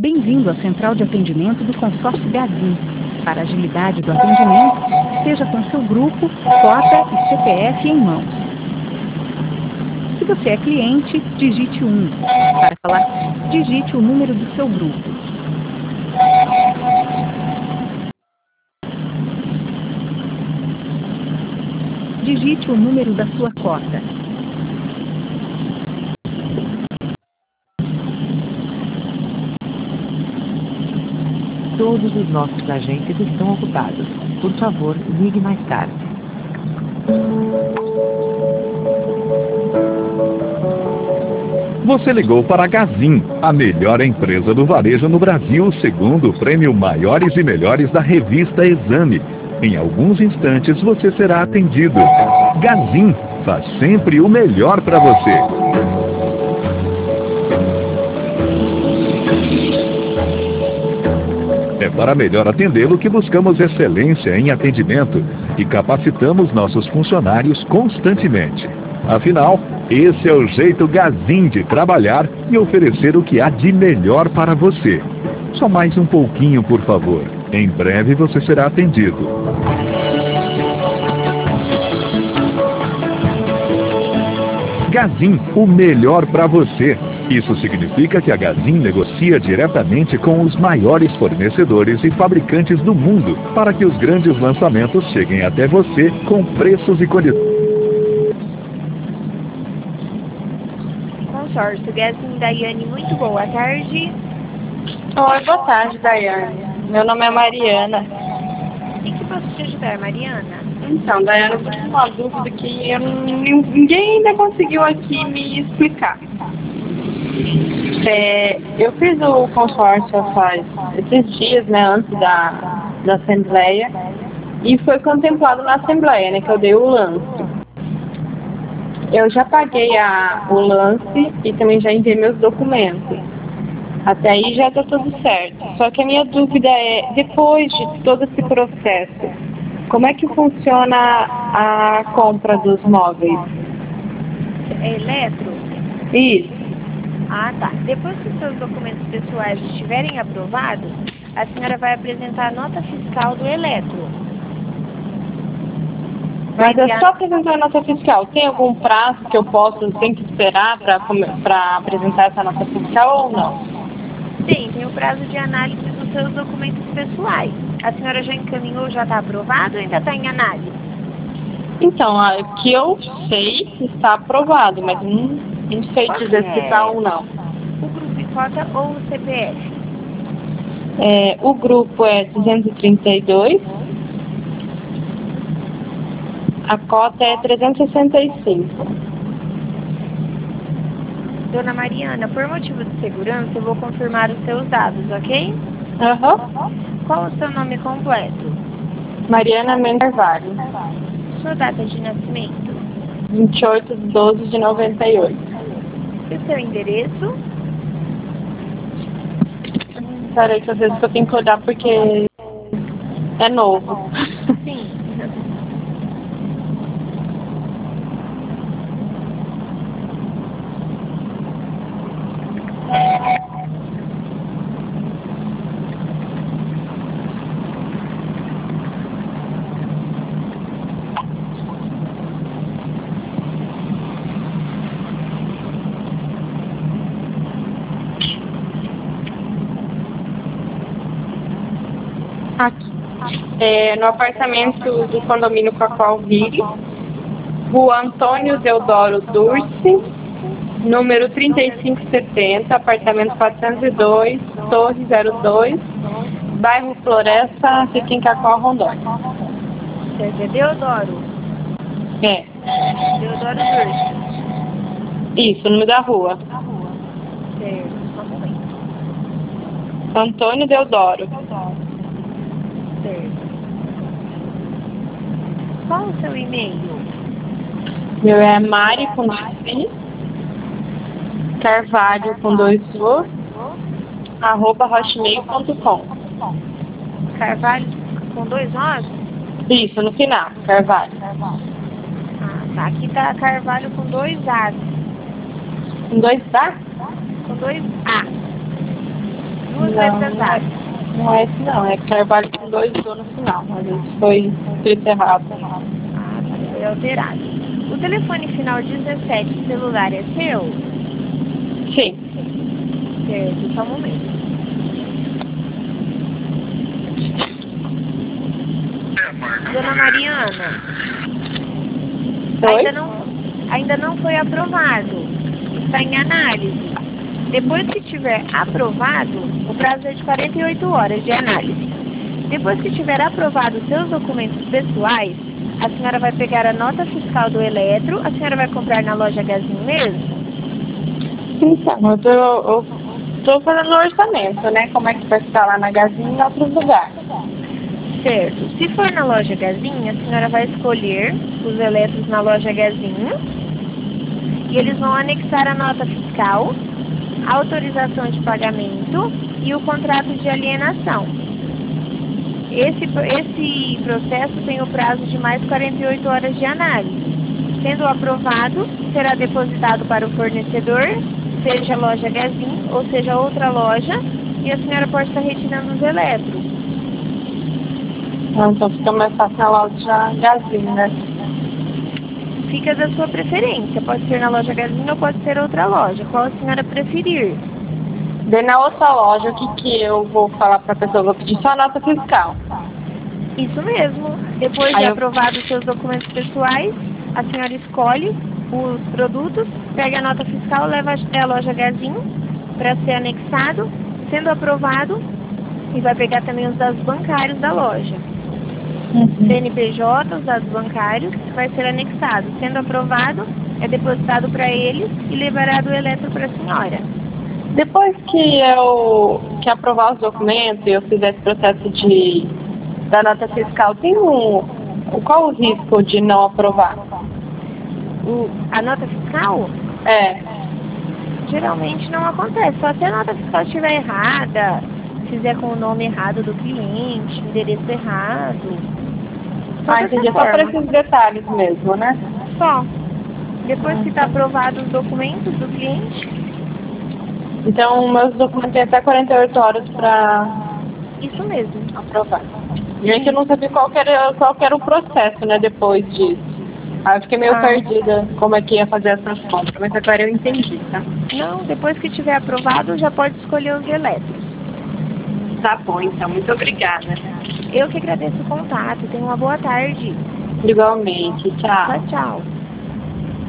Bem-vindo à central de atendimento do consórcio Gazin. Para a agilidade do atendimento, esteja com seu grupo, cota e CPF em mãos. Se você é cliente, digite 1. Para falar, digite o número do seu grupo. Digite o número da sua cota. Todos os nossos agentes estão ocupados. Por favor, ligue mais tarde. Você ligou para a Gazin, a melhor empresa do varejo no Brasil, segundo o prêmio Maiores e Melhores da revista Exame. Em alguns instantes você será atendido. Gazin faz sempre o melhor para você. É para melhor atendê-lo que buscamos excelência em atendimento e capacitamos nossos funcionários constantemente. Afinal, esse é o jeito Gazin de trabalhar e oferecer o que há de melhor para você. Só mais um pouquinho, por favor. Em breve você será atendido. Gazin, o melhor para você. Isso significa que a Gazin negocia diretamente com os maiores fornecedores e fabricantes do mundo para que os grandes lançamentos cheguem até você com preços e condições. Consórcio Gazin, Daiane, muito boa tarde. Oi, boa tarde, Daiane. Meu nome é Mariana. Em que posso te ajudar, Mariana? Então, Daiane, eu tenho uma dúvida que ninguém ainda conseguiu aqui me explicar. Eu fiz o consórcio faz esses dias, né, antes da Assembleia, e foi contemplado na Assembleia, né, que eu dei o lance. Eu já paguei o lance e também já enviei meus documentos. Até aí já está tudo certo. Só que a minha dúvida é, depois de todo esse processo, como é que funciona a compra dos móveis? É eletro? Isso. Ah, tá. Depois que os seus documentos pessoais estiverem aprovados, a senhora vai apresentar a nota fiscal do eletro. Mas é só apresentar a nota fiscal. Tem algum prazo que eu tenho que esperar para apresentar essa nota fiscal ou não? Tem o prazo de análise dos seus documentos pessoais. A senhora já encaminhou, já está aprovado ou ainda está em análise? Então, o que eu sei está aprovado, mas não sei dizer se está ou não. O grupo e cota ou o CPF? O grupo é 232. A cota é 365. Dona Mariana, por motivo de segurança, eu vou confirmar os seus dados, ok? Aham. Qual o seu nome completo? Mariana Mendes Carvalho. Sua data de nascimento? 28/12/98. E o seu endereço? Peraí, que às vezes eu tenho que olhar porque é novo. Sim. Aqui. No apartamento do condomínio Coacalville, Rua Antônio Deodoro Durce, número 3570, apartamento 402, Torre 02, bairro Floresta, fica em Cacoal, Rondônia. Certo, é Deodoro? É. Deodoro Durce. Isso, o nome da rua. Certo, só um momento. Antônio Deodoro. Certo. Qual o seu e-mail? Meu é Mari com dois Carvalho com 2 Os, @hotmail.com. Carvalho com 2 Os? Isso, no final, Carvalho. Ah, tá. Aqui tá Carvalho com 2 As. Com 2 A? Com 2 A. os representantes? Não é esse não, é Carvalho com 2 O no final, mas isso foi escrito errado. Ah, tá, foi alterado. O telefone final 17 celular é seu? Sim. Certo, só um momento. Dona Mariana, Oi? ainda não foi aprovado. Está em análise. Depois que tiver aprovado, o prazo é de 48 horas de análise. Depois que tiver aprovado os seus documentos pessoais, a senhora vai pegar a nota fiscal do eletro, a senhora vai comprar na loja Gazinho mesmo? Então, eu tô fazendo o orçamento, né? Como é que vai ficar lá na Gazinha e em outros lugares. Certo. Se for na loja Gazinho, a senhora vai escolher os eletros na loja Gazinho e eles vão anexar a nota fiscal, a autorização de pagamento e o contrato de alienação. Esse processo tem o prazo de mais 48 horas de análise. Sendo aprovado, será depositado para o fornecedor, seja a loja Gazinho ou seja outra loja, e a senhora pode estar retirando os eletros. Então fica mais fácil na loja Gazinho, né? Fica da sua preferência. Pode ser na loja Gazinho ou pode ser outra loja. Qual a senhora preferir? Daí na outra loja, o que eu vou falar pra pessoa? Vou pedir só a nota fiscal. Isso mesmo. Depois de aprovados os seus documentos pessoais, a senhora escolhe os produtos, pega a nota fiscal, leva até a loja Gazinho para ser anexado. Sendo aprovado, e vai pegar também os dados bancários da loja. CNPJ, os dados bancários, vai ser anexado. Sendo aprovado, é depositado para eles e liberado o eletro para a senhora. Depois que aprovar os documentos e eu fizer esse processo da nota fiscal, qual o risco de não aprovar? A nota fiscal? É. Geralmente não acontece, só se a nota fiscal estiver errada, fizer com o nome errado do cliente, endereço errado. Entendi. Só para esses detalhes mesmo, né? Só. Depois que está aprovado os documentos do cliente. Então, meus documentos têm até 48 horas para... Isso mesmo. Aprovar. Gente, eu não sabia qual que era o processo, né, depois disso. Aí eu fiquei meio perdida como é que ia fazer essas compras, mas agora eu entendi, tá? Não, depois que tiver aprovado, já pode escolher os eletros. Tá bom, então. Muito obrigada. Eu que agradeço o contato. Tenha uma boa tarde. Igualmente. Tchau. Tchau, tchau.